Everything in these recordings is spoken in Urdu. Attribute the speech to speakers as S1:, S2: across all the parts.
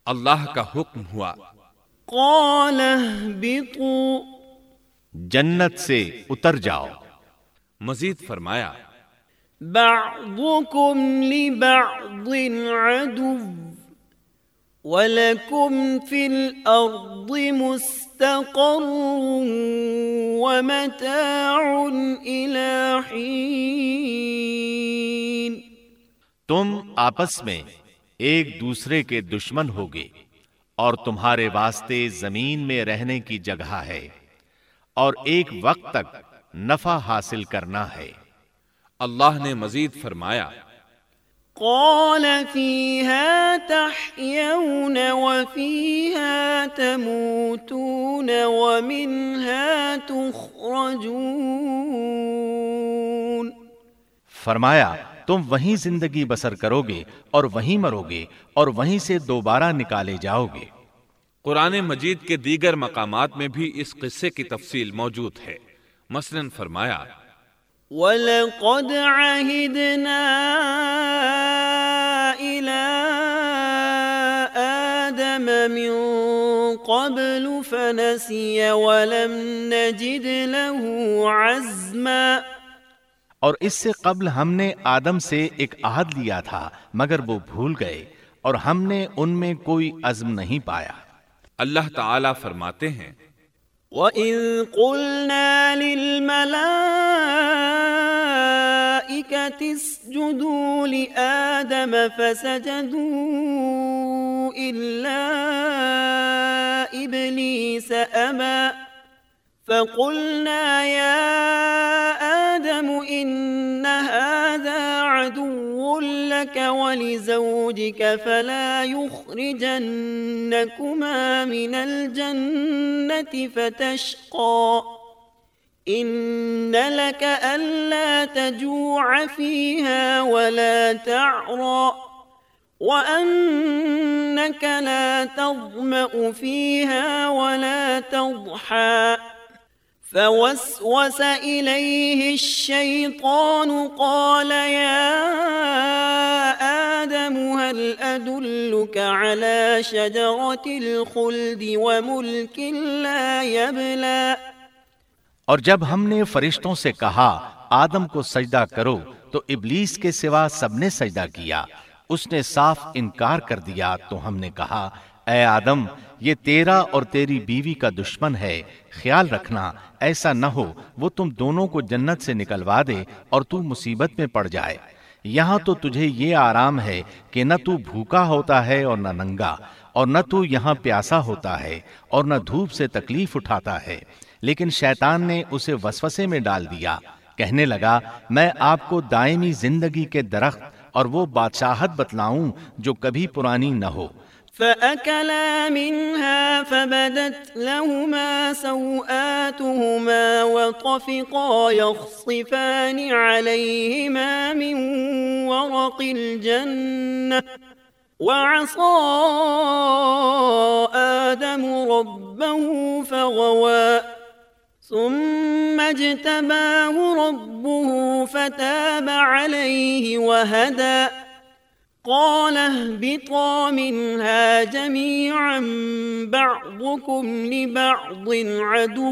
S1: اللہ کا حکم ہوا،
S2: قال اهبطوا
S3: جنت سے اتر جاؤ۔
S1: مزید فرمایا،
S2: بعضكم لبعض عدو وَلَكُمْ فِي الْأَرْضِ مُسْتَقَرٌّ وَمَتَاعٌ إِلَى حِينٍ۔
S3: تم آپس میں ایک دوسرے کے دشمن ہوگے، اور تمہارے واسطے زمین میں رہنے کی جگہ ہے، اور ایک وقت تک نفع حاصل کرنا ہے۔
S1: اللہ نے مزید فرمایا،
S2: قال فيها تحيون وفيها تموتون ومنها تخرجون۔
S3: فرمایا تم وہیں زندگی بسر کرو گے اور وہیں مرو گے اور وہیں سے دوبارہ نکالے جاؤ گے۔
S1: قرآن مجید کے دیگر مقامات میں بھی اس قصے کی تفصیل موجود ہے۔ مثلاً فرمایا،
S2: وَلَقَدْ عَهِدْنَا إِلَىٰ آدَمَ مِن قَبْلُ فَنَسِيَ وَلَمْ نَجِدْ لَهُ عَزْمًا۔
S3: اور اس سے قبل ہم نے آدم سے ایک عہد لیا تھا، مگر وہ بھول گئے اور ہم نے ان میں کوئی عزم نہیں پایا۔
S1: اللہ تعالیٰ فرماتے ہیں،
S2: وَإِذْ قُلْنَا لِلْمَلَائِكَةِ اسْجُدُوا لِآدَمَ فَسَجَدُوا إِلَّا إِبْلِيسَ أَبَى فَقُلْنَا يَا آدَمُ إِنَّ هَذَا عَدُوٌّ لَكَ وَلِزَوْجِكَ فَلَا يُخْرِجَنَّكُمَا مِنَ الْجَنَّةِ فَتَشْقَى إِنَّ لَكَ أَلَّا تَجُوعَ فِيهَا وَلَا تَعْرَى وَأَنَّكَ لَا تَظْمَأُ فِيهَا وَلَا تَضْحَى فوسوس إليه الشيطان قال يا آدم هل أدلك على شجرة الخلد وملك لا يبلى۔
S3: اور جب ہم نے فرشتوں سے کہا آدم کو سجدہ کرو تو ابلیس کے سوا سب نے سجدہ کیا، اس نے صاف انکار کر دیا۔ تو ہم نے کہا اے آدم، یہ تیرا اور تیری بیوی کا دشمن ہے، خیال رکھنا ایسا نہ ہو وہ تم دونوں کو جنت سے نکلوا دے اور تو مصیبت میں پڑ جائے۔ یہاں تو تجھے یہ آرام ہے کہ نہ تو بھوکا ہوتا ہے اور نہ ننگا، اور نہ تو یہاں پیاسا ہوتا ہے اور نہ دھوپ سے تکلیف اٹھاتا ہے۔ لیکن شیطان نے اسے وسوسے میں ڈال دیا، کہنے لگا میں آپ کو دائمی زندگی کے درخت اور وہ بادشاہت بتلاؤں جو کبھی پرانی نہ ہو۔
S2: فَأَكَلَا مِنْهَا فَبَدَتْ لَهُمَا سَوْآتُهُمَا وَطَفِقَا يَخْصِفَانِ عَلَيْهِمَا مِنْ وَرَقِ الْجَنَّةِ وَعَصَى آدَمُ رَبَّهُ فَغَوَى ثُمَّ اجْتَبَاهُ رَبُّهُ فَتَابَ عَلَيْهِ وَهَدَى۔ قال اهبطا منها جميعا بعضكم لبعض عدو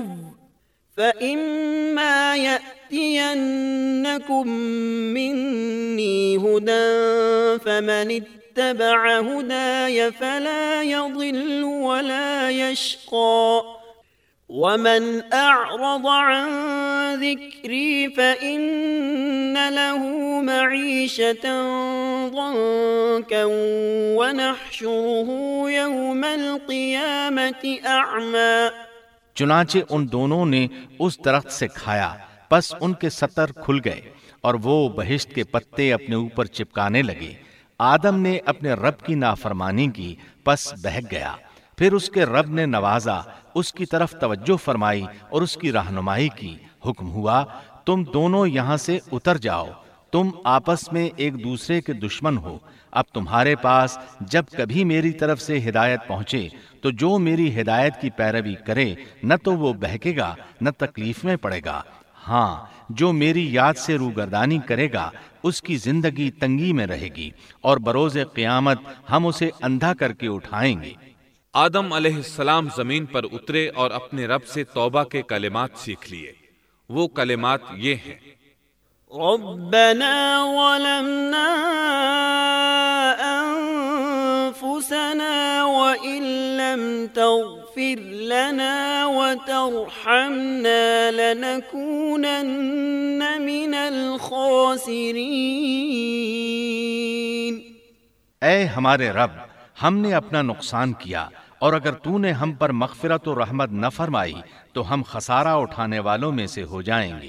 S2: فإما يأتينكم مني هدى فمن اتبع هداي فلا يضل ولا يشقى ومن أعرض عن ذكري فإن له معيشة ضنكا ونحشره يوم القيامة أعمى۔
S3: چنانچہ ان دونوں نے اس درخت سے کھایا، پس ان کے ستر کھل گئے اور وہ بہشت کے پتے اپنے اوپر چپکانے لگے۔ آدم نے اپنے رب کی نافرمانی کی، پس بہک گیا۔ پھر اس کے رب نے نوازا، اس کی طرف توجہ فرمائی اور اس کی رہنمائی کی۔ حکم ہوا تم دونوں یہاں سے اتر جاؤ، تم آپس میں ایک دوسرے کے دشمن ہو۔ اب تمہارے پاس جب کبھی میری طرف سے ہدایت پہنچے تو جو میری ہدایت کی پیروی کرے نہ تو وہ بہکے گا نہ تکلیف میں پڑے گا۔ ہاں، جو میری یاد سے روگردانی کرے گا اس کی زندگی تنگی میں رہے گی، اور بروز قیامت ہم اسے اندھا کر کے اٹھائیں گے۔
S1: آدم علیہ السلام زمین پر اترے اور اپنے رب سے توبہ کے کلمات سیکھ لیے۔ وہ کلمات یہ ہیں:
S2: ربنا ظلمنا انفسنا وان لم تغفر لنا وترحمنا لنكونن من الخاسرین۔
S3: اے ہمارے رب، ہم نے اپنا نقصان کیا، اور اگر تو نے ہم پر مغفرت و رحمت نہ فرمائی تو ہم خسارہ اٹھانے والوں میں سے ہو جائیں گے۔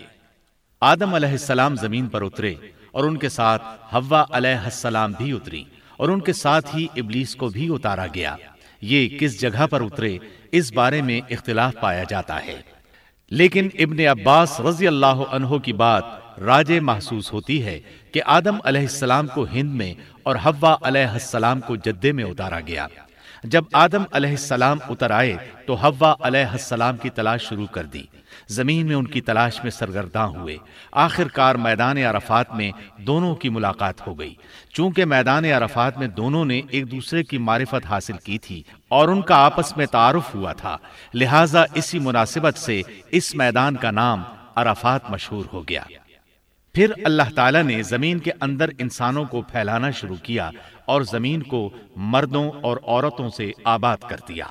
S3: آدم علیہ السلام زمین پر اترے اور ان کے ساتھ حوا علیہ السلام بھی اتری، اور ان کے ساتھ ہی ابلیس کو بھی اتارا گیا۔ یہ کس جگہ پر اترے اس بارے میں اختلاف پایا جاتا ہے، لیکن ابن عباس رضی اللہ عنہ کی بات راجح محسوس ہوتی ہے کہ آدم علیہ السلام کو ہند میں اور حوا علیہ السلام کو جدے میں اتارا گیا۔ جب آدم علیہ السلام اتر آئے تو حوا علیہ السلام کی تلاش شروع کر دی، زمین میں ان کی تلاش میں سرگرداں ہوئے۔ آخر کار میدان عرفات میں دونوں کی ملاقات ہو گئی۔ چونکہ میدان عرفات میں دونوں نے ایک دوسرے کی معرفت حاصل کی تھی اور ان کا آپس میں تعارف ہوا تھا، لہٰذا اسی مناسبت سے اس میدان کا نام عرفات مشہور ہو گیا۔ پھر اللہ تعالیٰ نے زمین کے اندر انسانوں کو پھیلانا شروع کیا اور زمین کو مردوں اور عورتوں سے آباد کر دیا۔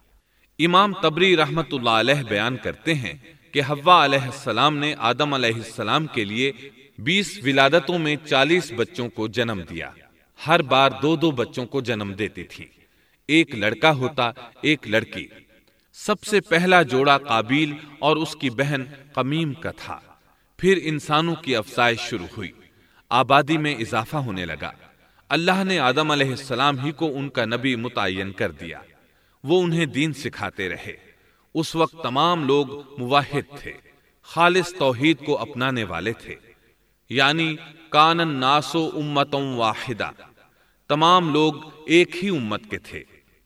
S1: امام طبری رحمت اللہ علیہ بیان کرتے ہیں کہ حوا علیہ السلام نے آدم علیہ السلام کے لیے 20 ولادتوں میں 40 بچوں کو جنم دیا۔ ہر بار 2 بچوں کو جنم دیتی تھی، ایک لڑکا ہوتا ایک لڑکی۔ سب سے پہلا جوڑا قابیل اور اس کی بہن قمیم کا تھا۔ پھر انسانوں کی افزائش شروع ہوئی، آبادی میں اضافہ ہونے لگا۔ اللہ نے آدم علیہ السلام ہی کو ان کا نبی متعین کر دیا۔ وہ انہیں دین سکھاتے رہے۔ اس وقت تمام لوگ موحد تھے، خالص توحید کو اپنانے والے تھے، یعنی کان الناس امۃ واحدہ، تمام لوگ ایک ہی امت کے تھے،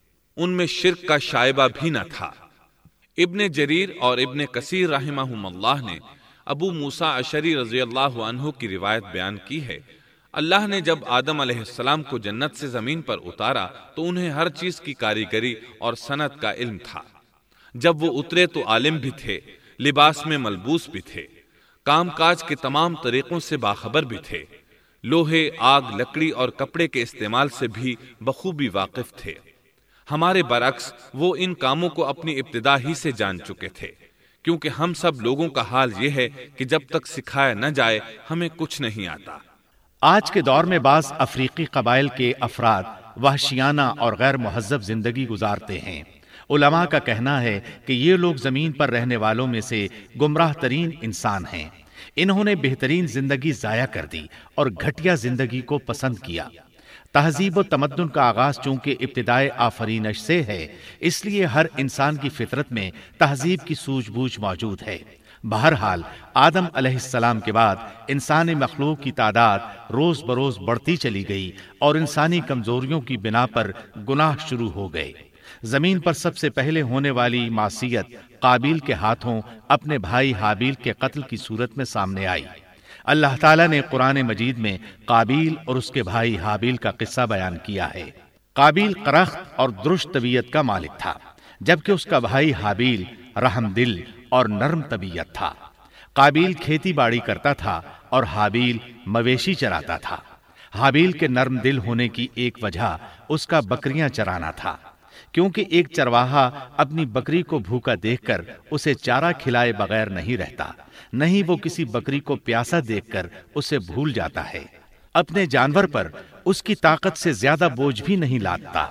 S1: ان میں شرک کا شائبہ بھی نہ تھا۔ ابن جریر اور ابن کثیر رحمہم اللہ نے ابو موسیٰ اشعری رضی اللہ عنہ کی روایت بیان کی ہے، اللہ نے جب آدم علیہ السلام کو جنت سے زمین پر اتارا تو انہیں ہر چیز کی کاریگری اور صنعت کا علم تھا۔ جب وہ اترے تو عالم بھی تھے، لباس میں ملبوس بھی تھے، کام کاج کے تمام طریقوں سے باخبر بھی تھے، لوہے، آگ، لکڑی اور کپڑے کے استعمال سے بھی بخوبی واقف تھے۔ ہمارے برعکس وہ ان کاموں کو اپنی ابتدا ہی سے جان چکے تھے، کیونکہ ہم سب لوگوں کا حال یہ ہے کہ جب تک سکھایا نہ جائے ہمیں کچھ نہیں آتا۔
S3: آج کے دور میں بعض افریقی قبائل کے افراد وحشیانہ اور غیر مہذب زندگی گزارتے ہیں۔ علماء کا کہنا ہے کہ یہ لوگ زمین پر رہنے والوں میں سے گمراہ ترین انسان ہیں۔ انہوں نے بہترین زندگی ضائع کر دی اور گھٹیا زندگی کو پسند کیا۔ تہذیب و تمدن کا آغاز چونکہ ابتدائے آفرینش سے ہے، اس لیے ہر انسان کی فطرت میں تہذیب کی سوجھ بوجھ موجود ہے۔ بہرحال آدم علیہ السلام کے بعد انسانی مخلوق کی تعداد روز بروز بڑھتی چلی گئی اور انسانی کمزوریوں کی بنا پر گناہ شروع ہو گئے۔ زمین پر سب سے پہلے ہونے والی معصیت قابیل کے ہاتھوں اپنے بھائی حابیل کے قتل کی صورت میں سامنے آئی۔ اللہ تعالیٰ نے قرآن مجید میں قابیل اور اس کے بھائی حابیل کا قصہ بیان کیا ہے۔ قابیل قرخت اور درشت طبیعت کا مالک تھا، جبکہ اس کا بھائی حابیل رحم دل اور نرم طبیعت تھا۔ قابیل کھیتی باڑی کرتا تھا اور حابیل مویشی چراتا تھا۔ حابیل کے نرم دل ہونے کی ایک وجہ اس کا بکریاں چرانا تھا، کیونکہ ایک چرواہا اپنی بکری کو بھوکا دیکھ کر اسے چارہ کھلائے بغیر نہیں رہتا، نہیں وہ کسی بکری کو پیاسا دیکھ کر اسے بھول جاتا ہے۔ اپنے جانور پر اس کی طاقت سے زیادہ بوجھ بھی نہیں لادتا۔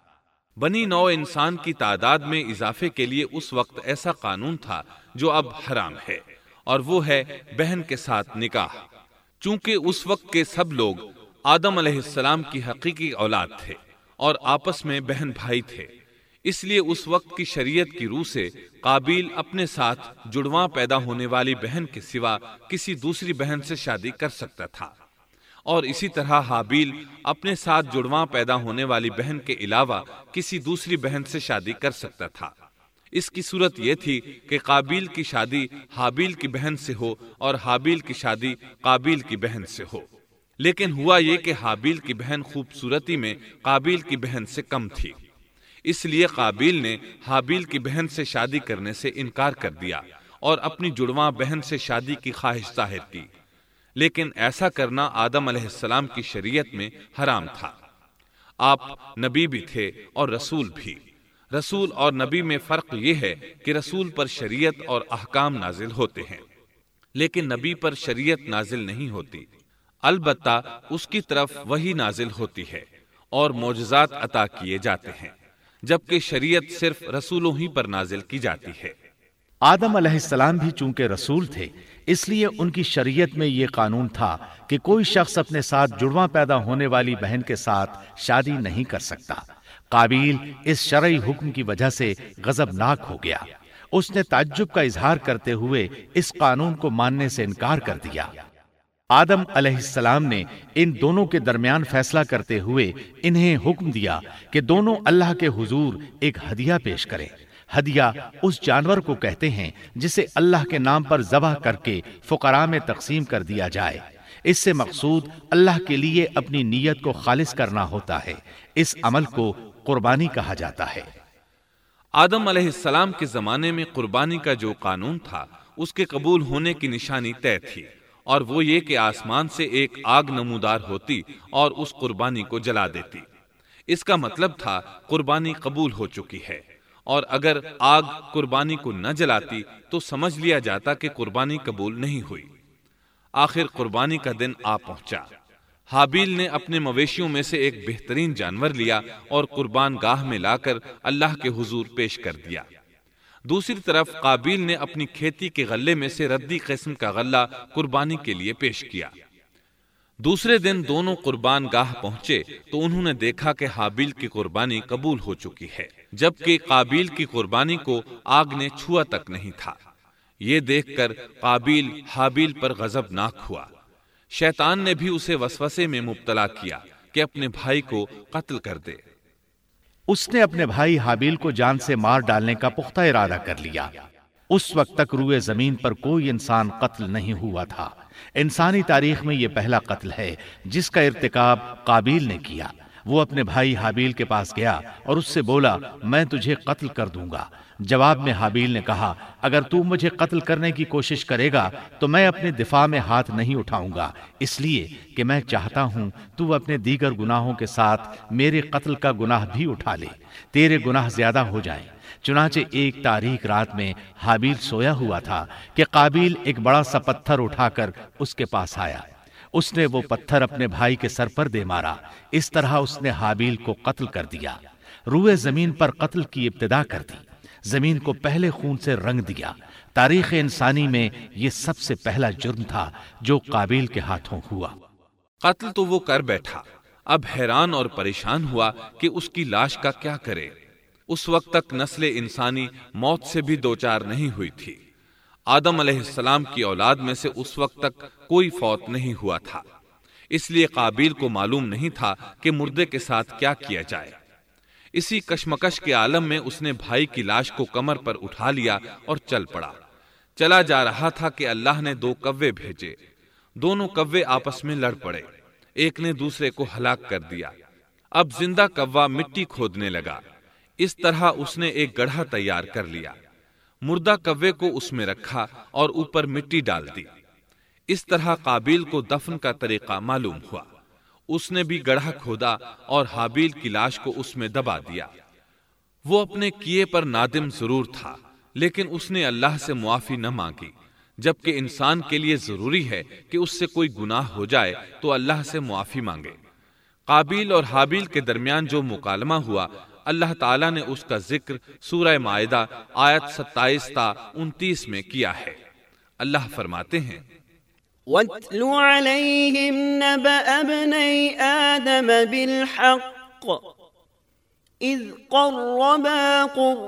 S1: بنی نوع انسان کی تعداد میں اضافے کے لیے اس وقت ایسا قانون تھا جو اب حرام ہے، اور وہ ہے بہن کے ساتھ نکاح۔ چونکہ اس وقت کے سب لوگ آدم علیہ السلام کی حقیقی اولاد تھے اور آپس میں بہن بھائی تھے، اس لیے اس وقت کی شریعت کی روح سے قابیل اپنے ساتھ جڑواں پیدا ہونے والی بہن کے سوا کسی دوسری بہن سے شادی کر سکتا تھا، اور اسی طرح حابیل اپنے ساتھ جڑواں پیدا ہونے والی بہن کے علاوہ کسی دوسری بہن سے شادی کر سکتا تھا۔ اس کی صورت یہ تھی کہ قابیل کی شادی حابیل کی بہن سے ہو اور حابیل کی شادی قابیل کی بہن سے ہو، لیکن ہوا یہ کہ حابیل کی بہن خوبصورتی میں قابیل کی بہن سے کم تھی، اس لیے قابیل نے حابیل کی بہن سے شادی کرنے سے انکار کر دیا اور اپنی جڑواں بہن سے شادی کی خواہش ظاہر کی، لیکن ایسا کرنا آدم علیہ السلام کی شریعت میں حرام تھا۔ آپ نبی بھی تھے اور رسول بھی۔ رسول اور نبی میں فرق یہ ہے کہ رسول پر شریعت اور احکام نازل ہوتے ہیں، لیکن نبی پر شریعت نازل نہیں ہوتی، البتہ اس کی طرف وحی نازل ہوتی ہے اور معجزات عطا کیے جاتے ہیں، جبکہ شریعت صرف رسولوں ہی پر نازل کی جاتی ہے۔
S3: آدم علیہ السلام بھی چونکہ رسول تھے، اس لیے ان کی شریعت میں یہ قانون تھا کہ کوئی شخص اپنے ساتھ جڑواں پیدا ہونے والی بہن کے ساتھ شادی نہیں کر سکتا۔ قابیل اس شرعی حکم کی وجہ سے غضبناک ہو گیا، اس نے تعجب کا اظہار کرتے ہوئے اس قانون کو ماننے سے انکار کر دیا۔ آدم علیہ السلام نے ان دونوں کے درمیان فیصلہ کرتے ہوئے انہیں حکم دیا کہ دونوں اللہ کے حضور ایک ہدیہ پیش کریں۔ ہدیہ اس جانور کو کہتے ہیں جسے اللہ کے نام پر ذبح کر کے فقراء میں تقسیم کر دیا جائے۔ اس سے مقصود اللہ کے لیے اپنی نیت کو خالص کرنا ہوتا ہے۔ اس عمل کو قربانی کہا جاتا ہے۔
S1: آدم علیہ السلام کے زمانے میں قربانی کا جو قانون تھا اس کے قبول ہونے کی نشانی طے تھی، اور وہ یہ کہ آسمان سے ایک آگ نمودار ہوتی اور اس قربانی کو جلا دیتی۔ اس کا مطلب تھا قربانی قبول ہو چکی ہے، اور اگر آگ قربانی کو نہ جلاتی تو سمجھ لیا جاتا کہ قربانی قبول نہیں ہوئی۔ آخر قربانی کا دن آ پہنچا۔ حابیل نے اپنے مویشیوں میں سے ایک بہترین جانور لیا اور قربان گاہ میں لا کر اللہ کے حضور پیش کر دیا۔ دوسری طرف قابیل نے اپنی کھیتی کے غلے میں سے ردی قسم کا غلہ قربانی کے لیے پیش کیا۔ دوسرے دن دونوں قربان گاہ پہنچے تو انہوں نے دیکھا کہ حابیل کی قربانی قبول ہو چکی ہے، جبکہ قابیل کی قربانی کو آگ نے چھوا تک نہیں تھا۔ یہ دیکھ کر قابیل حابیل پر غضبناک ہوا۔ شیطان نے بھی اسے وسوسے میں مبتلا کیا کہ اپنے بھائی کو قتل کر دے۔
S3: اس نے اپنے بھائی حابیل کو جان سے مار ڈالنے کا پختہ ارادہ کر لیا۔ اس وقت تک روئے زمین پر کوئی انسان قتل نہیں ہوا تھا۔ انسانی تاریخ میں یہ پہلا قتل ہے جس کا ارتکاب قابیل نے کیا۔ وہ اپنے بھائی حابیل کے پاس گیا اور اس سے بولا، میں تجھے قتل کر دوں گا۔ جواب میں حابیل نے کہا، اگر تو مجھے قتل کرنے کی کوشش کرے گا تو میں اپنے دفاع میں ہاتھ نہیں اٹھاؤں گا، اس لیے کہ میں چاہتا ہوں تو اپنے دیگر گناہوں کے ساتھ میرے قتل کا گناہ بھی اٹھا لے، تیرے گناہ زیادہ ہو جائیں۔ چنانچہ ایک تاریک رات میں حابیل سویا ہوا تھا کہ قابیل ایک بڑا سا پتھر اٹھا کر اس کے پاس آیا۔ اس نے وہ پتھر اپنے بھائی کے سر پر دے مارا۔ اس طرح اس نے حابیل کو قتل کر دیا، روئے زمین پر قتل کی ابتدا کر دی، زمین کو پہلے خون سے رنگ دیا۔ تاریخ انسانی میں یہ سب سے پہلا جرم تھا جو قابیل کے ہاتھوں ہوا۔
S1: قتل تو وہ کر بیٹھا، اب حیران اور پریشان ہوا کہ اس کی لاش کا کیا کرے۔ اس وقت تک نسل انسانی موت سے بھی دوچار نہیں ہوئی تھی۔ آدم علیہ السلام کی اولاد میں سے اس وقت تک کوئی فوت نہیں ہوا تھا، اس لیے قابیل کو معلوم نہیں تھا کہ مردے کے ساتھ کیا کیا جائے۔ اسی کشمکش کے عالم میں اس نے بھائی کی لاش کو کمر پر اٹھا لیا اور چل پڑا۔ چلا جا رہا تھا کہ اللہ نے 2 کوے بھیجے۔ دونوں کوے آپس میں لڑ پڑے، ایک نے دوسرے کو ہلاک کر دیا۔ اب زندہ کوا مٹی کھودنے لگا۔ اس طرح اس نے ایک گڑھا تیار کر لیا، مردہ کوے کو اس میں رکھا اور اوپر مٹی ڈال دی۔ اس طرح قابیل کو دفن کا طریقہ معلوم ہوا۔ اس نے بھی گڑھا کھودا اور حابیل کی لاش کو اس میں دبا دیا۔ وہ اپنے کیے پر نادم ضرور تھا، لیکن اس نے اللہ سے معافی نہ مانگی، جبکہ انسان کے لیے ضروری ہے کہ اس سے کوئی گناہ ہو جائے تو اللہ سے معافی مانگے۔ قابیل اور حابیل کے درمیان جو مکالمہ ہوا، اللہ تعالیٰ نے اس کا ذکر سورہ مائدہ آیت 27 تا 29 میں کیا ہے۔ اللہ فرماتے ہیں،
S2: وَاتْلُ عَلَيْهِمْ نَبَأَ ابْنَيْ آدَمَ بِالْحَقِّ إِذْ قَرَّبَا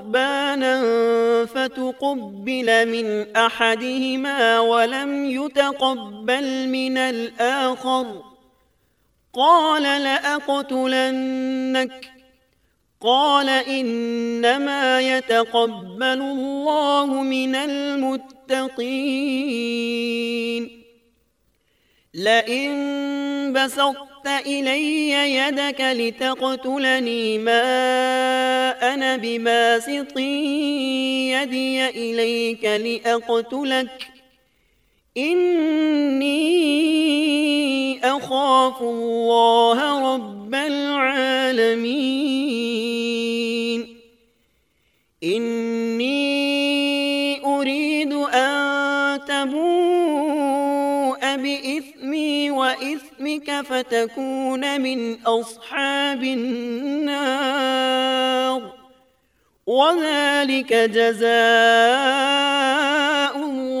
S2: قُرْبَانًا فَتُقُبِّلَ مِنْ أَحَدِهِمَا وَلَمْ يُتَقَبَّلْ مِنَ الْآخَرِ قَالَ لَأَقْتُلَنَّكَ قال إنما يتقبل الله من المتقين لئن بسطت إلي يدك لتقتلني ما أنا بباسط يدي إليك لأقتلك إني أخاف الله رب العالمين إني أريد أن تبوء بإثمي وإثمك فتكون من أصحاب النار وذلك جزاء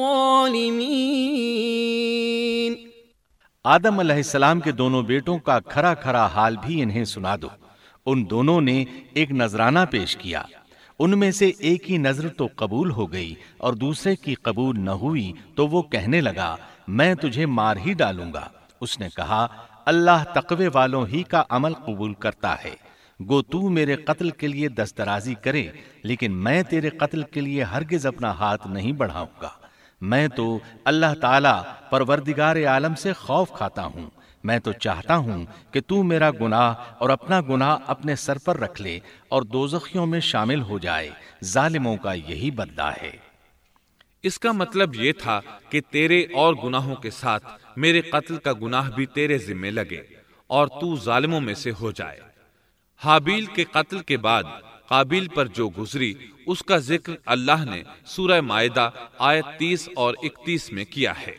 S2: الظالمين.
S3: آدم علیہ السلام کے دونوں بیٹوں کا کھرا کھرا حال بھی انہیں سنا دو. ان دونوں نے ایک نذرانہ پیش کیا. ان میں سے ایک کی نذر تو قبول ہو گئی اور دوسرے کی قبول نہ ہوئی تو وہ کہنے لگا میں تجھے مار ہی ڈالوں گا. اس نے کہا اللہ تقوی والوں ہی کا عمل قبول کرتا ہے. گو تو میرے قتل کے لیے دسترازی کرے لیکن میں تیرے قتل کے لیے ہرگز اپنا ہاتھ نہیں بڑھاؤں گا. میں تو اللہ تعالی پروردگار عالم سے خوف کھاتا ہوں. میں تو چاہتا ہوں کہ تو میرا گناہ اور اپنا گناہ اپنے سر پر رکھ لے اور دوزخیوں میں شامل ہو جائے. ظالموں کا یہی بدلہ ہے.
S1: اس کا مطلب یہ تھا کہ تیرے اور گناہوں کے ساتھ میرے قتل کا گناہ بھی تیرے ذمہ لگے اور تو ظالموں میں سے ہو جائے. حابیل کے قتل کے بعد قابیل پر جو گزری اس کا ذکر اللہ نے سورہ مائدہ آیت 30 اور 31 میں کیا ہے.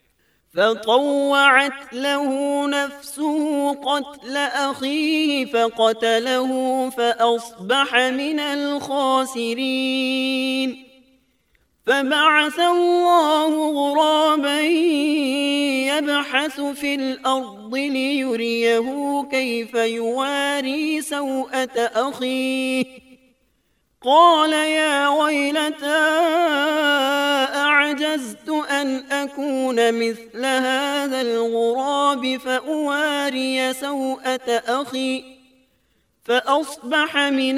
S2: فطوعت له نفسه قتل أخيه فقتله فأصبح من الخاسرين. فبعث الله غرابا يبحث في الأرض ليريه كيف يواري سوءة أخيه قال يا ويلتى أعجزت أن أكون مثل هذا الغراب فأواري سوءة أخي فأصبح من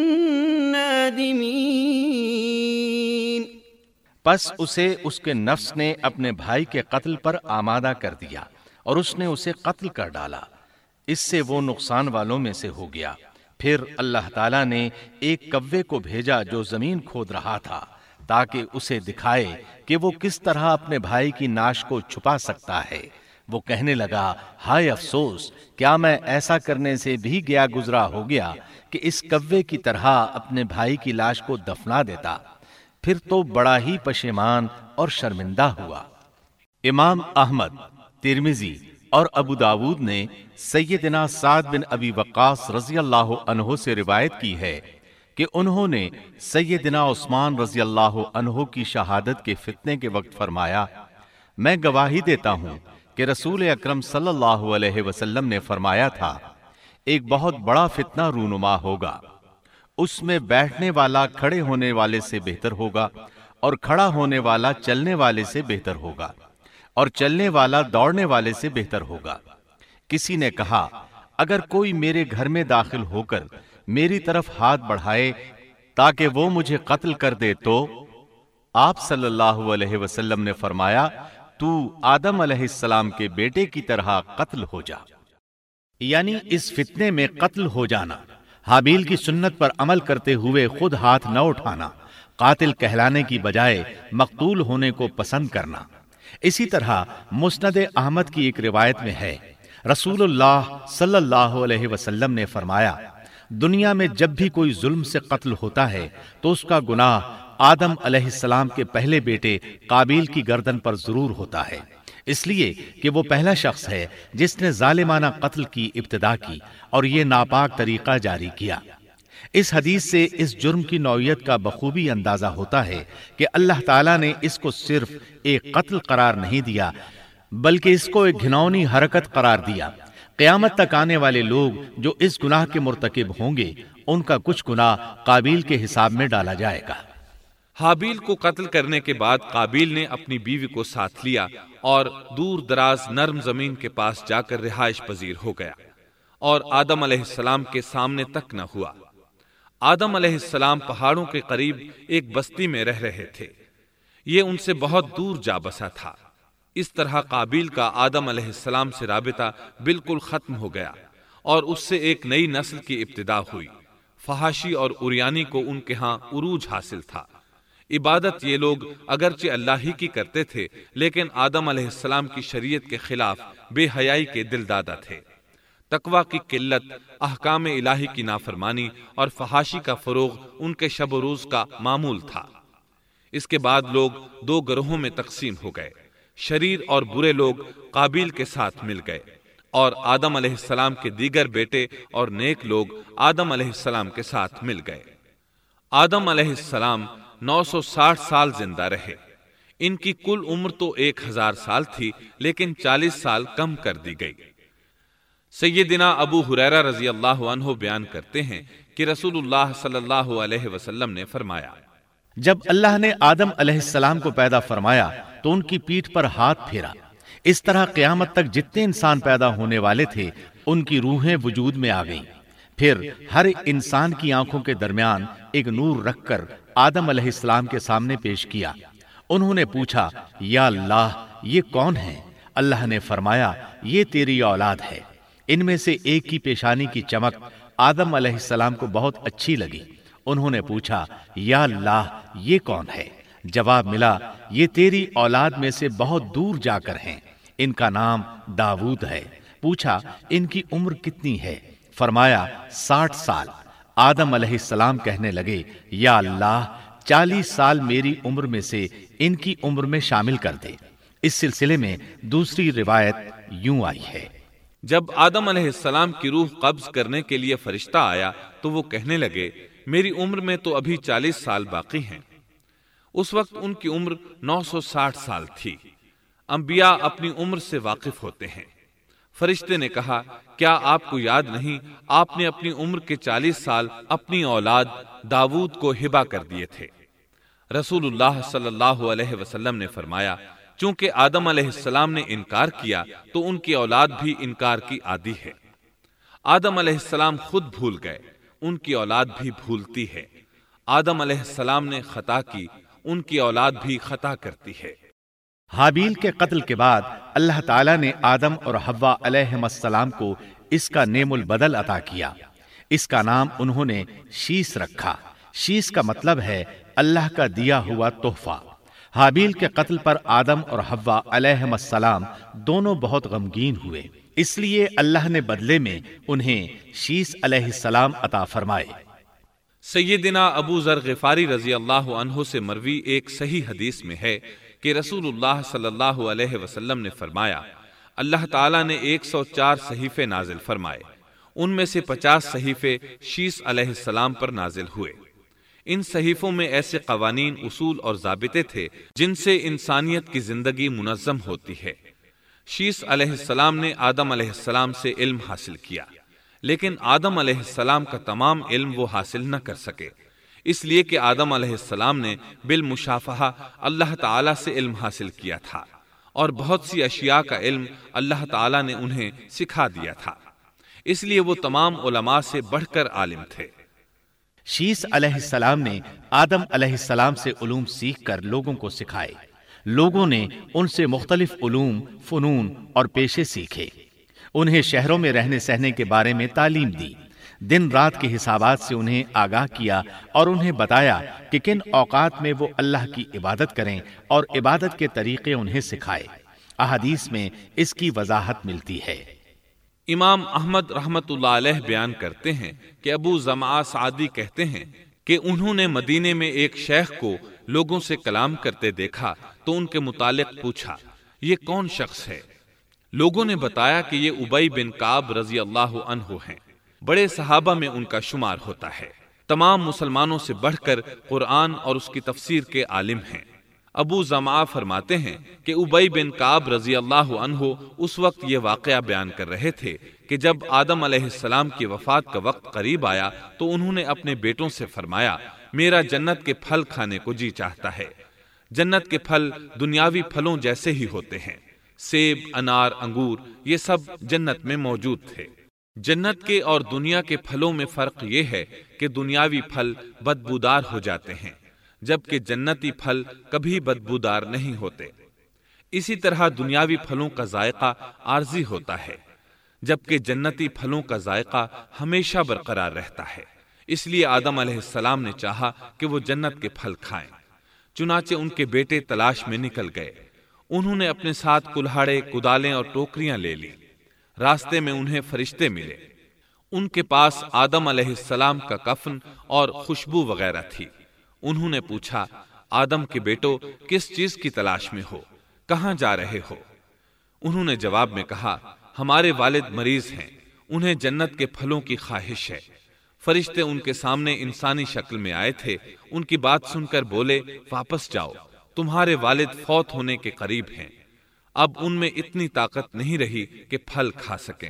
S2: النادمين.
S3: پس اسے اس کے نفس نے اپنے بھائی کے قتل پر آمادہ کر دیا اور اس نے اسے قتل کر ڈالا. اس سے وہ نقصان والوں میں سے ہو گیا. پھر اللہ تعالیٰ نے ایک کوے کو بھیجا جو زمین کھود رہا تھا تاکہ اسے دکھائے کہ وہ کس طرح اپنے بھائی کی ناش کو چھپا سکتا ہے. وہ کہنے لگا ہائے افسوس، کیا میں ایسا کرنے سے بھی گیا گزرا ہو گیا کہ اس کوے کی طرح اپنے بھائی کی لاش کو دفنا دیتا. پھر تو بڑا ہی پشیمان اور شرمندہ ہوا. امام احمد، ترمذی اور ابو داود نے سیدنا سعد بن ابی وقاص رضی اللہ عنہ سے روایت کی ہے کہ انہوں نے سیدنا عثمان رضی اللہ عنہ کی شہادت کے فتنے کے وقت فرمایا میں گواہی دیتا ہوں کہ رسول اکرم صلی اللہ علیہ وسلم نے فرمایا تھا ایک بہت بڑا فتنہ رونما ہوگا. اس میں بیٹھنے والا کھڑے ہونے والے سے بہتر ہوگا اور کھڑا ہونے والا چلنے والے سے بہتر ہوگا اور چلنے والا دوڑنے والے سے بہتر ہوگا. کسی نے کہا اگر کوئی میرے گھر میں داخل ہو کر میری طرف ہاتھ بڑھائے تاکہ وہ مجھے قتل کر دے تو آپ صلی اللہ علیہ وسلم نے فرمایا تو آدم علیہ السلام کے بیٹے کی طرح قتل ہو جا. یعنی اس فتنے میں قتل ہو جانا، حابیل کی سنت پر عمل کرتے ہوئے خود ہاتھ نہ اٹھانا، قاتل کہلانے کی بجائے مقتول ہونے کو پسند کرنا. اسی طرح مسند احمد کی ایک روایت میں ہے رسول اللہ صلی اللہ علیہ وسلم نے فرمایا دنیا میں جب بھی کوئی ظلم سے قتل ہوتا ہے تو اس کا گناہ آدم علیہ السلام کے پہلے بیٹے قابیل کی گردن پر ضرور ہوتا ہے، اس لیے کہ وہ پہلا شخص ہے جس نے ظالمانہ قتل کی ابتدا کی اور یہ ناپاک طریقہ جاری کیا. اس حدیث سے اس جرم کی نوعیت کا بخوبی اندازہ ہوتا ہے کہ اللہ تعالیٰ نے اس کو صرف ایک قتل قرار نہیں دیا بلکہ اس کو ایک گھناؤنی حرکت قرار دیا. قیامت تک آنے والے لوگ جو اس گناہ کے مرتکب ہوں گے ان کا کچھ گناہ قابیل کے حساب میں ڈالا جائے گا.
S1: حابیل کو قتل کرنے کے بعد قابیل نے اپنی بیوی کو ساتھ لیا اور دور دراز نرم زمین کے پاس جا کر رہائش پذیر ہو گیا اور آدم علیہ السلام کے سامنے تک نہ ہوا. آدم علیہ السلام پہاڑوں کے قریب ایک بستی میں رہ رہے تھے۔ یہ ان سے بہت دور جا بسا تھا۔ اس طرح قابیل کا آدم علیہ السلام سے رابطہ بالکل ختم ہو گیا اور اس سے ایک نئی نسل کی ابتدا ہوئی۔ فحاشی اور اریانی کو ان کے ہاں عروج حاصل تھا۔ عبادت یہ لوگ اگرچہ اللہ ہی کی کرتے تھے، لیکن آدم علیہ السلام کی شریعت کے خلاف بے حیائی کے دل دادا تھے۔ تقوی کی قلت، احکام الہی کی نافرمانی اور فحاشی کا فروغ ان کے شب و روز کا معمول تھا۔ اس کے بعد لوگ دو گروہوں میں تقسیم ہو گئے۔ شریر اور برے لوگ قابیل کے ساتھ مل گئے اور آدم علیہ السلام کے دیگر بیٹے اور نیک لوگ آدم علیہ السلام کے ساتھ مل گئے۔ آدم علیہ السلام 960 سال زندہ رہے۔ ان کی کل عمر تو 1000 سال تھی، لیکن 40 سال کم کر دی گئی۔ سیدنا ابو ہریرہ رضی اللہ عنہ بیان کرتے ہیں کہ رسول اللہ صلی اللہ علیہ وسلم نے فرمایا،
S3: جب اللہ نے آدم علیہ السلام کو پیدا فرمایا تو ان کی پیٹھ پر ہاتھ پھیرا۔ اس طرح قیامت تک جتنے انسان پیدا ہونے والے تھے ان کی روحیں وجود میں آ گئیں۔ پھر ہر انسان کی آنکھوں کے درمیان ایک نور رکھ کر آدم علیہ السلام کے سامنے پیش کیا۔ انہوں نے پوچھا، یا اللہ یہ کون ہے؟ اللہ نے فرمایا، یہ تیری اولاد ہے۔ ان میں سے ایک کی پیشانی کی چمک آدم علیہ السلام کو بہت اچھی لگی۔ انہوں نے پوچھا، یا اللہ یہ کون ہے؟ جواب ملا، یہ تیری اولاد میں سے بہت دور جا کر ہیں، ان کا نام داؤد ہے۔ پوچھا، ان کی عمر کتنی ہے؟ فرمایا 60 سال۔ آدم علیہ السلام کہنے لگے، یا اللہ 40 سال میری عمر میں سے ان کی عمر میں شامل کر دے۔ اس سلسلے میں دوسری روایت یوں آئی ہے،
S1: جب آدم علیہ السلام کی روح قبض کرنے کے لیے فرشتہ آیا تو وہ کہنے لگے، میری عمر میں تو ابھی 40 سال باقی ہیں۔ اس وقت ان کی عمر 960 سال تھی۔ انبیاء اپنی عمر سے واقف ہوتے ہیں۔ فرشتے نے کہا، کیا آپ کو یاد نہیں آپ نے اپنی عمر کے 40 سال اپنی اولاد داؤد کو ہبہ کر دیے تھے؟ رسول اللہ صلی اللہ علیہ وسلم نے فرمایا، چونکہ آدم علیہ السلام نے انکار کیا تو ان کی اولاد بھی انکار کی عادی ہے۔ آدم علیہ السلام خود بھول گئے، ان کی اولاد بھی بھولتی ہے۔ آدم علیہ السلام نے خطا کی، ان کی اولاد بھی خطا کرتی ہے۔
S3: حابیل کے قتل کے بعد اللہ تعالیٰ نے آدم اور حوا علیہم السلام کو اس کا نعم البدل عطا کیا۔ اس کا نام انہوں نے شیس رکھا۔ شیس کا مطلب ہے اللہ کا دیا ہوا تحفہ۔ حابیل کے قتل پر آدم اور حوا علیہم السلام دونوں بہت غمگین ہوئے، اس لیے اللہ نے بدلے میں انہیں شیس علیہ السلام عطا فرمائے۔
S1: سیدنا ابو ذر غفاری رضی اللہ عنہ سے مروی ایک صحیح حدیث میں ہے کہ رسول اللہ صلی اللہ علیہ وسلم نے فرمایا، اللہ تعالیٰ نے 104 صحیفے نازل فرمائے، ان میں سے 50 صحیفے شیس علیہ السلام پر نازل ہوئے۔ ان صحیفوں میں ایسے قوانین، اصول اور ضابطے تھے جن سے انسانیت کی زندگی منظم ہوتی ہے۔ شیس علیہ السلام نے آدم علیہ السلام سے علم حاصل کیا، لیکن آدم علیہ السلام کا تمام علم وہ حاصل نہ کر سکے، اس لیے کہ آدم علیہ السلام نے بالمشافہہ اللہ تعالیٰ سے علم حاصل کیا تھا، اور بہت سی اشیاء کا علم اللہ تعالیٰ نے انہیں سکھا دیا تھا، اس لیے وہ تمام علماء سے بڑھ کر عالم تھے۔
S3: شیس علیہ السلام نے آدم علیہ السلام سے علوم سیکھ کر لوگوں کو سکھائے۔ لوگوں نے ان سے مختلف علوم، فنون اور پیشے سیکھے۔ انہیں شہروں میں رہنے سہنے کے بارے میں تعلیم دی، دن رات کے حسابات سے انہیں آگاہ کیا اور انہیں بتایا کہ کن اوقات میں وہ اللہ کی عبادت کریں اور عبادت کے طریقے انہیں سکھائے۔ احادیث میں اس کی وضاحت ملتی ہے۔
S1: امام احمد رحمت اللہ علیہ بیان کرتے ہیں کہ ابو زمعہ سعدی کہتے ہیں کہ انہوں نے مدینے میں ایک شیخ کو لوگوں سے کلام کرتے دیکھا تو ان کے متعلق پوچھا، یہ کون شخص ہے؟ لوگوں نے بتایا کہ یہ ابی بن کعب رضی اللہ عنہ ہیں، بڑے صحابہ میں ان کا شمار ہوتا ہے، تمام مسلمانوں سے بڑھ کر قرآن اور اس کی تفسیر کے عالم ہیں۔ ابو زمعہ فرماتے ہیں کہ ابی بن کعب رضی اللہ عنہ اس وقت یہ واقعہ بیان کر رہے تھے کہ جب آدم علیہ السلام کی وفات کا وقت قریب آیا تو انہوں نے اپنے بیٹوں سے فرمایا، میرا جنت کے پھل کھانے کو جی چاہتا ہے۔ جنت کے پھل دنیاوی پھلوں جیسے ہی ہوتے ہیں، سیب، انار، انگور، یہ سب جنت میں موجود تھے۔ جنت کے اور دنیا کے پھلوں میں فرق یہ ہے کہ دنیاوی پھل بدبودار ہو جاتے ہیں، جبکہ جنتی پھل کبھی بدبودار نہیں ہوتے۔ اسی طرح دنیاوی پھلوں کا ذائقہ عارضی ہوتا ہے، جبکہ جنتی پھلوں کا ذائقہ ہمیشہ برقرار رہتا ہے۔ اس لیے آدم علیہ السلام نے چاہا کہ وہ جنت کے پھل کھائیں، چنانچہ ان کے بیٹے تلاش میں نکل گئے۔ انہوں نے اپنے ساتھ کلہاڑے، کدالیں اور ٹوکریاں لے لی۔ راستے میں انہیں فرشتے ملے۔ ان کے پاس آدم علیہ السلام کا کفن اور خوشبو وغیرہ تھی۔ انہوں نے پوچھا، آدم کے بیٹو، کس چیز کی تلاش میں ہو؟ کہاں جا رہے ہو؟ انہوں نے جواب میں کہا، ہمارے والد مریض ہیں، انہیں جنت کے پھلوں کی خواہش ہے۔ فرشتے ان کے سامنے انسانی شکل میں آئے تھے۔ ان کی بات سن کر بولے، واپس جاؤ، تمہارے والد فوت ہونے کے قریب ہیں۔ اب ان میں اتنی طاقت نہیں رہی کہ پھل کھا سکیں۔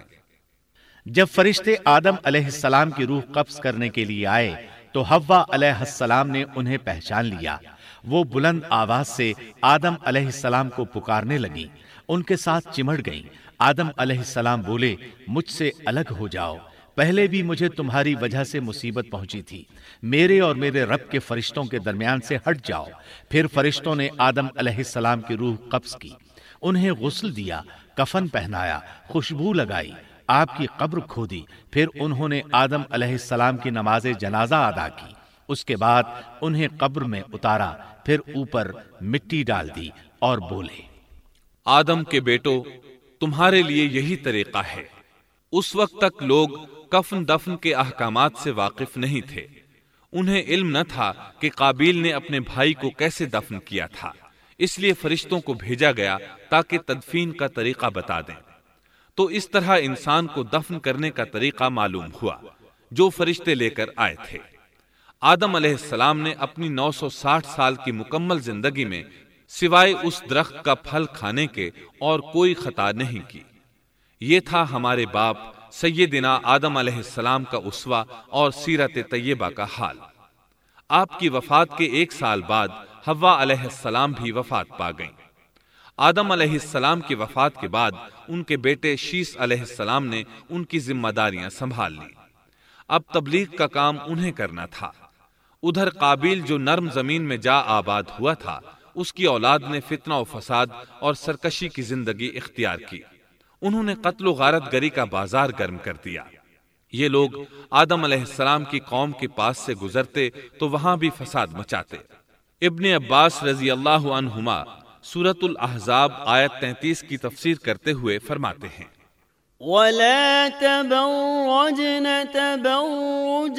S3: جب فرشتے آدم علیہ السلام کی روح قبض کرنے کے لیے آئے تو حوا علیہ السلام نے انہیں پہچان لیا۔ وہ بلند آواز سے آدم علیہ السلام کو پکارنے لگی، ان کے ساتھ چمٹ گئیں۔ آدم علیہ السلام بولے، مجھ سے الگ ہو جاؤ، پہلے بھی مجھے تمہاری وجہ سے مصیبت پہنچی تھی، میرے اور میرے رب کے فرشتوں کے درمیان سے ہٹ جاؤ۔ پھر فرشتوں نے آدم علیہ السلام کی روح قبض کی، انہیں غسل دیا، کفن پہنایا، خوشبو لگائی، آپ کی قبر کھودی۔ پھر انہوں نے آدم علیہ السلام کی نماز جنازہ ادا کی۔ اس کے بعد انہیں قبر میں اتارا، پھر اوپر مٹی ڈال دی اور بولے،
S1: آدم کے بیٹو، تمہارے لیے یہی طریقہ ہے۔ اس وقت تک لوگ کفن دفن کے احکامات سے واقف نہیں تھے۔ انہیں علم نہ تھا کہ قابیل نے اپنے بھائی کو کیسے دفن کیا تھا، اس لیے فرشتوں کو بھیجا گیا تاکہ تدفین کا طریقہ بتا دیں۔ تو اس طرح انسان کو دفن کرنے کا طریقہ معلوم ہوا جو فرشتے لے کر آئے تھے۔ آدم علیہ السلام نے اپنی 960 سال کی مکمل زندگی میں سوائے اس درخت کا پھل کھانے کے اور کوئی خطا نہیں کی۔ یہ تھا ہمارے باپ سیدنا آدم علیہ السلام کا اسوہ اور سیرت طیبہ کا حال۔ آپ کی وفات کے 1 سال بعد حوا علیہ السلام بھی وفات پا گئیں۔ آدم علیہ السلام کی وفات کے بعد ان کے بیٹے شیس علیہ السلام نے ان کی ذمہ داریاں سنبھال لی۔ اب تبلیغ کا کام انہیں کرنا تھا۔ ادھر قابیل جو نرم زمین میں جا آباد ہوا تھا، اس کی اولاد نے فتنہ و فساد اور سرکشی کی زندگی اختیار کی۔ انہوں نے قتل و غارت گری کا بازار گرم کر دیا۔ یہ لوگ آدم علیہ السلام کی قوم کے پاس سے گزرتے تو وہاں بھی فساد مچاتے۔ ابن عباس رضی اللہ عنہما سورۃ الاحزاب آیت 33 کی تفسیر کرتے ہوئے فرماتے ہیں،
S2: وَلَا تَبَرَّجْنَ تَبَرُّجَ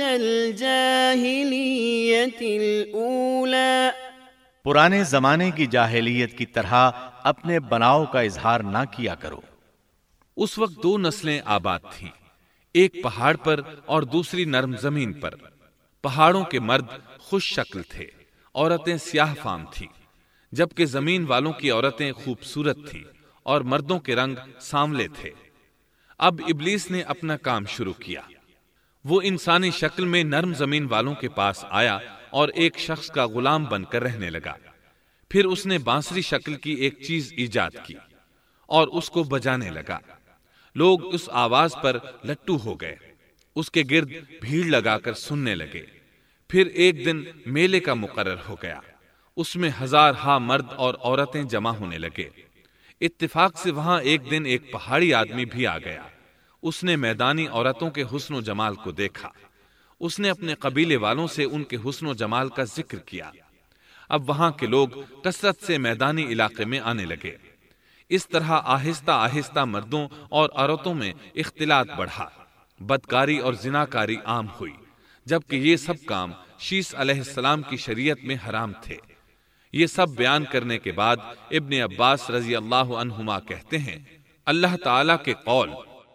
S2: الْجَاهِلِيَّةِ الْأُولَى،
S3: پرانے زمانے کی جاہلیت کی طرح اپنے بناؤ کا اظہار نہ کیا کرو۔
S1: اس وقت 2 نسلیں آباد تھیں، ایک پہاڑ پر اور دوسری نرم زمین پر۔ پہاڑوں کے مرد خوش شکل تھے، عورتیں سیاہ فام تھیں، جبکہ زمین والوں کی عورتیں خوبصورت تھیں اور مردوں کے رنگ سانولے تھے۔ اب ابلیس نے اپنا کام شروع کیا۔ وہ انسانی شکل میں نرم زمین والوں کے پاس آیا اور ایک شخص کا غلام بن کر رہنے لگا۔ پھر اس نے بانسری شکل کی ایک چیز ایجاد کی اور اس کو بجانے لگا۔ لوگ اس آواز پر لٹو ہو گئے، اس کے گرد بھیڑ لگا کر سننے لگے۔ پھر ایک دن میلے کا مقرر ہو گیا، اس میں 1000 مرد اور عورتیں جمع ہونے لگے۔ اتفاق سے وہاں ایک دن ایک پہاڑی آدمی بھی آ گیا۔ اس نے میدانی عورتوں کے حسن و جمال کو دیکھا۔ اس نے اپنے قبیلے والوں سے ان کے حسن و جمال کا ذکر کیا۔ اب وہاں کے لوگ کثرت سے میدانی علاقے میں آنے لگے۔ اس طرح آہستہ آہستہ مردوں اور عورتوں میں اختلاط بڑھا، بدکاری اور زناکاری عام ہوئی، جبکہ یہ سب کام شیس علیہ السلام کی شریعت میں حرام تھے۔ یہ سب بیان کرنے کے بعد ابن عباس رضی اللہ عنہما کہتے ہیں، اللہ تعالیٰ کے قول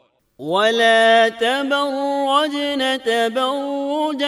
S2: وَلَا تَبَرَّجْنَ تَبَرُّجَ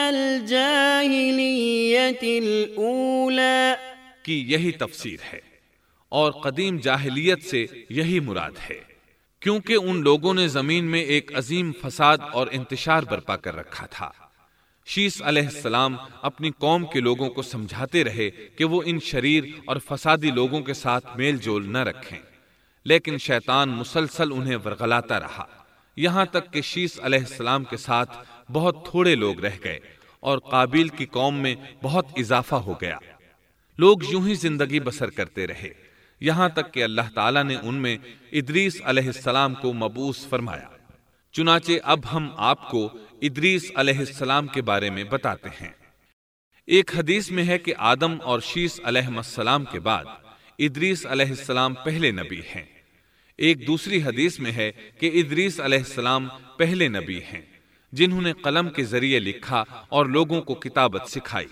S2: الْجَاهِلِيَّةِ الْأُولَى
S1: کی یہی تفسیر ہے، اور قدیم جاہلیت سے یہی مراد ہے، کیونکہ ان لوگوں نے زمین میں ایک عظیم فساد اور انتشار برپا کر رکھا تھا۔ شیس علیہ السلام اپنی قوم کے لوگوں کو سمجھاتے رہے کہ وہ ان شریر اور فسادی لوگوں کے ساتھ میل جول نہ رکھیں، لیکن شیطان مسلسل انہیں ورغلاتا رہا۔ یہاں تک کہ شیس علیہ السلام کے ساتھ بہت تھوڑے لوگ رہ گئے اور قابیل کی قوم میں بہت اضافہ ہو گیا۔ لوگ یوں ہی زندگی بسر کرتے رہے، یہاں تک کہ اللہ تعالیٰ نے ان میں ادریس علیہ السلام کو مبعوث فرمایا۔ چنانچہ اب ہم آپ کو ادریس علیہ السلام کے بارے میں بتاتے ہیں۔ ایک حدیث میں ہے کہ آدم اور شیس علیہ السلام کے بعد ادریس علیہ السلام پہلے نبی ہیں۔ ایک دوسری حدیث میں ہے کہ ادریس علیہ السلام پہلے نبی ہیں جنہوں نے قلم کے ذریعے لکھا اور لوگوں کو کتابت سکھائی۔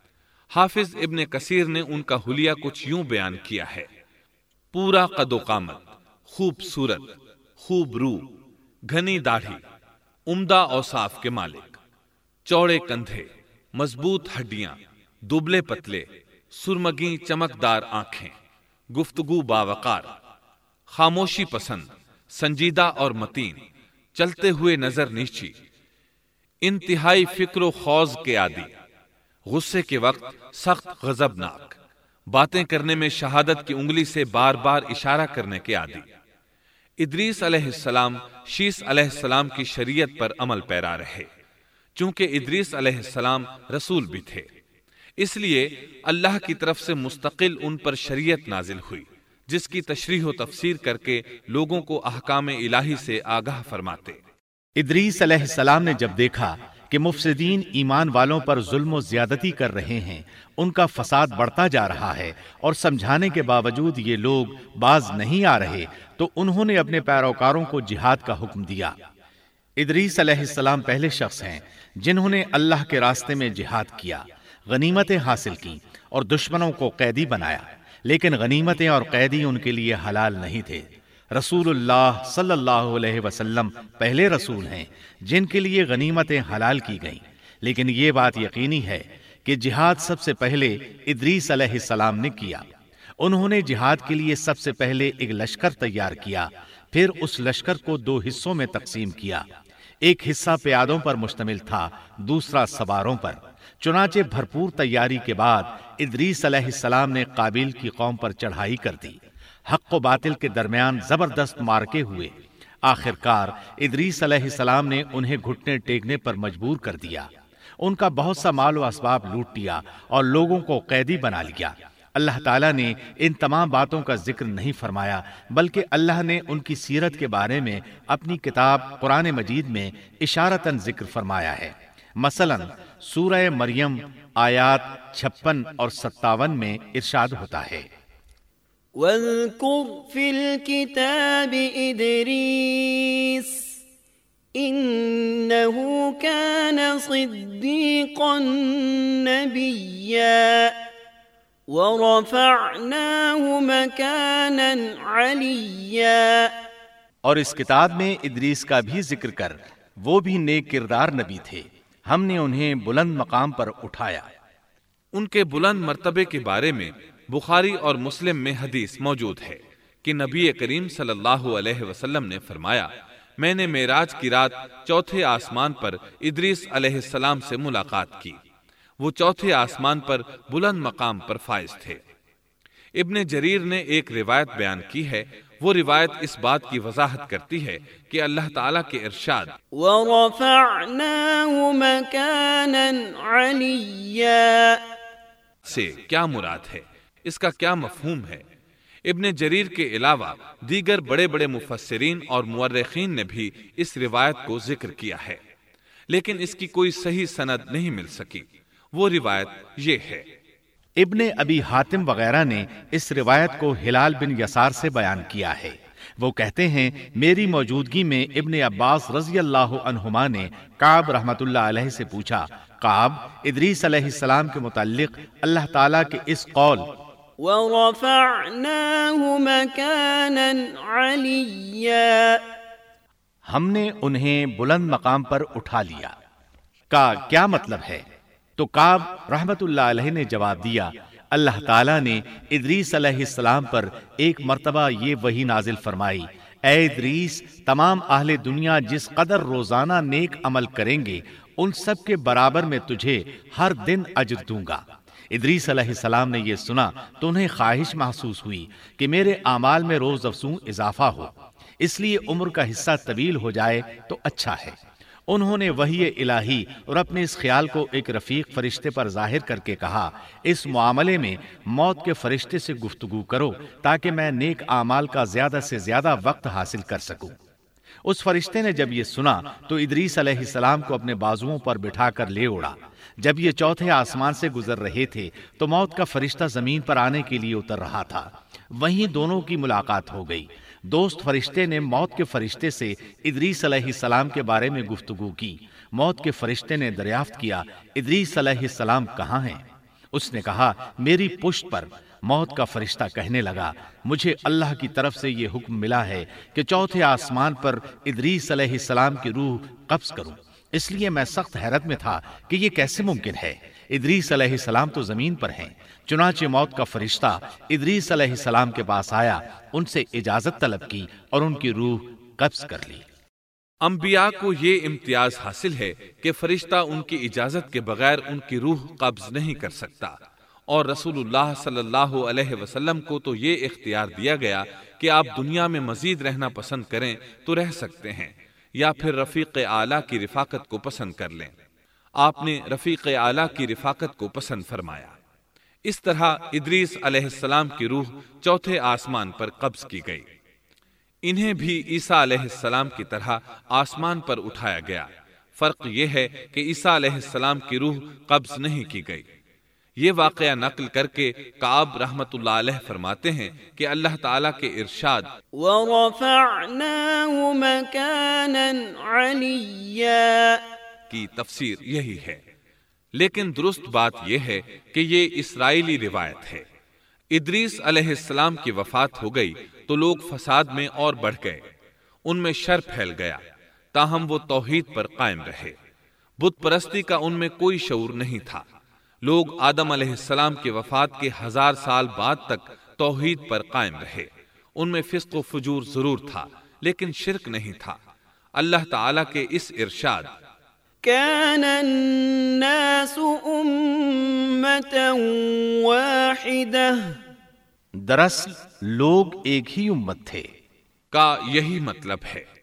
S1: حافظ ابن کثیر نے ان کا حلیہ کچھ یوں بیان کیا ہے: پورا قد و قامت، خوبصورت، خوب رو، گھنی داڑھی، عمدہ اوصاف کے مالک، چوڑے کندھے، مضبوط ہڈیاں، دبلے پتلے، سرمگی چمکدار آنکھیں، گفتگو باوقار، خاموشی پسند، سنجیدہ اور متین، چلتے ہوئے نظر نیچی، انتہائی فکر و خوض کے عادی، غصے کے وقت سخت غضبناک، باتیں کرنے میں شہادت کی انگلی سے بار بار اشارہ کرنے کے عادی۔ ادریس علیہ السلام شیس علیہ السلام کی شریعت پر عمل پیرا رہے، چونکہ ادریس علیہ السلام رسول بھی تھے، اس لیے اللہ کی طرف سے مستقل ان پر شریعت نازل ہوئی جس کی تشریح و تفسیر کر کے لوگوں کو احکام الہی سے آگاہ فرماتے۔
S3: ادریس علیہ السلام نے جب دیکھا کہ مفسدین ایمان والوں پر ظلم و زیادتی کر رہے ہیں، ان کا فساد بڑھتا جا رہا ہے اور سمجھانے کے باوجود یہ لوگ باز نہیں آ رہے، تو انہوں نے اپنے پیروکاروں کو جہاد کا حکم دیا۔ ادریس علیہ السلام پہلے شخص ہیں جنہوں نے اللہ کے راستے میں جہاد کیا، غنیمتیں حاصل کی اور دشمنوں کو قیدی بنایا، لیکن غنیمتیں اور قیدی ان کے لیے حلال نہیں تھے۔ رسول اللہ صلی اللہ علیہ وسلم پہلے رسول ہیں جن کے لیے غنیمتیں حلال کی گئیں، لیکن یہ بات یقینی ہے کہ جہاد سب سے پہلے ادریس علیہ السلام نے کیا۔ انہوں نے جہاد کے لیے سب سے پہلے ایک لشکر تیار کیا، پھر اس لشکر کو 2 حصوں میں تقسیم کیا۔ ایک حصہ پیادوں پر مشتمل تھا، دوسرا سواروں پر۔ چنانچہ بھرپور تیاری کے بعد ادریس علیہ السلام نے قابیل کی قوم پر چڑھائی کر دی۔ حق و باطل کے درمیان زبردست مارکے ہوئے۔ آخر کار ادریس علیہ السلام نے انہیں گھٹنے ٹیکنے پر مجبور کر دیا، ان کا بہت سا مال و اسباب لوٹ لیا اور لوگوں کو قیدی بنا لیا۔ اللہ تعالیٰ نے ان تمام باتوں کا ذکر نہیں فرمایا، بلکہ اللہ نے ان کی سیرت کے بارے میں اپنی کتاب قرآن مجید میں اشارتاً ذکر فرمایا ہے۔ مثلا سورہ مریم آیات 56 اور 57 میں ارشاد ہوتا ہے:
S2: واذكر في الكتاب إدريس إنه كان صديقا نبيا ورفعناه مكانا عليا۔
S3: اور اس کتاب میں ادریس کا بھی ذکر کر، وہ بھی نیک کردار نبی تھے، ہم نے انہیں بلند مقام پر اٹھایا۔
S1: ان کے بلند مرتبے کے بارے میں بخاری اور مسلم میں حدیث موجود ہے کہ نبی کریم صلی اللہ علیہ وسلم نے فرمایا، میں نے معراج کی رات 4تھے آسمان پر ادریس علیہ السلام سے ملاقات کی، وہ 4تھے آسمان پر بلند مقام پر فائز تھے۔ ابن جریر نے ایک روایت بیان کی ہے، وہ روایت اس بات کی وضاحت کرتی ہے کہ اللہ تعالیٰ کے ارشاد
S2: وَرَفَعْنَاهُ مَكَانًا عَلِيًّا
S1: سے کیا مراد ہے، اس کا کیا مفہوم ہے؟ ابن جریر کے علاوہ دیگر بڑے بڑے مفسرین اور مورخین نے بھی اس روایت کو ذکر کیا ہے، لیکن اس کی کوئی صحیح سند نہیں مل سکی۔ وہ روایت یہ ہے۔
S3: ابن ابی حاتم وغیرہ نے اس روایت کو ہلال بن یسار سے بیان کیا ہے۔ وہ کہتے ہیں، میری موجودگی میں ابن عباس رضی اللہ عنہما نے کعب رحمت اللہ علیہ سے پوچھا، کعب، ادریس علیہ السلام کے متعلق اللہ تعالیٰ کے اس قول
S2: وَرَفَعْنَاهُ مَكَانًا عَلِيًّا
S3: ہم نے انہیں بلند مقام پر اٹھا لیا کا کیا مطلب ہے؟ تو کعب رحمت اللہ علیہ نے جواب دیا، اللہ تعالیٰ نے ادریس علیہ السلام پر ایک مرتبہ یہ وحی نازل فرمائی، اے ادریس، تمام اہل دنیا جس قدر روزانہ نیک عمل کریں گے ان سب کے برابر میں تجھے ہر دن اجر دوں گا۔ ادریس علیہ السلام نے یہ سنا تو انہیں خواہش محسوس ہوئی کہ میرے اعمال میں روز افزوں اضافہ ہو، اس لیے عمر کا حصہ طویل ہو جائے تو اچھا ہے۔ انہوں نے وحی الہی اور اپنے اس خیال کو ایک رفیق فرشتے پر ظاہر کر کے کہا، اس معاملے میں موت کے فرشتے سے گفتگو کرو تاکہ میں نیک اعمال کا زیادہ سے زیادہ وقت حاصل کر سکوں۔ اس فرشتے نے جب یہ سنا تو ادریس علیہ السلام کو اپنے بازوؤں پر بٹھا کر لے اڑا۔ جب یہ چوتھے آسمان سے گزر رہے تھے تو موت کا فرشتہ زمین پر آنے کے لیے اتر رہا تھا۔ وہیں دونوں کی ملاقات ہو گئی۔ دوست فرشتے نے موت کے فرشتے سے ادریس علیہ السلام کے بارے میں گفتگو کی۔ موت کے فرشتے نے دریافت کیا، ادریس علیہ السلام کہاں ہیں؟ اس نے کہا، میری پشت پر۔ موت کا فرشتہ کہنے لگا، مجھے اللہ کی طرف سے یہ حکم ملا ہے کہ چوتھے آسمان پر ادریس علیہ السلام کی روح قبض کروں۔ اس لیے میں سخت حیرت میں تھا کہ یہ کیسے ممکن ہے، ادریس علیہ السلام تو زمین پر ہیں۔ چنانچہ موت کا فرشتہ ادریس علیہ السلام کے پاس آیا، ان سے اجازت طلب کی اور ان کی روح قبض کر لی۔
S1: انبیاء کو یہ امتیاز حاصل ہے کہ فرشتہ ان کی اجازت کے بغیر ان کی روح قبض نہیں کر سکتا، اور رسول اللہ صلی اللہ علیہ وسلم کو تو یہ اختیار دیا گیا کہ آپ دنیا میں مزید رہنا پسند کریں تو رہ سکتے ہیں، یا پھر رفیق اعلیٰ کی رفاقت کو پسند کر لیں۔ آپ نے رفیق اعلیٰ کی رفاقت کو پسند فرمایا۔ اس طرح ادریس علیہ السلام کی روح چوتھے آسمان پر قبض کی گئی۔ انہیں بھی عیسیٰ علیہ السلام کی طرح آسمان پر اٹھایا گیا۔ فرق یہ ہے کہ عیسیٰ علیہ السلام کی روح قبض نہیں کی گئی۔ یہ واقعہ نقل کر کے کعب رحمت اللہ علیہ فرماتے ہیں کہ اللہ تعالیٰ کے ارشاد
S2: وَرَفَعْنَاهُ مَكَانًا عَلِيًّا
S1: کی تفسیر یہی ہے، لیکن درست بات یہ ہے کہ یہ اسرائیلی روایت ہے۔ ادریس علیہ السلام کی وفات ہو گئی تو لوگ فساد میں اور بڑھ گئے، ان میں شر پھیل گیا، تاہم وہ توحید پر قائم رہے۔ بت پرستی کا ان میں کوئی شعور نہیں تھا۔ لوگ آدم علیہ السلام کی وفات کے 1000 سال بعد تک توحید پر قائم رہے۔ ان میں فسق و فجور ضرور تھا لیکن شرک نہیں تھا۔ اللہ تعالیٰ کے اس ارشاد
S2: كان الناس أمة واحدة
S3: دراصل لوگ ایک ہی امت تھے
S1: کا یہی مطلب ہے۔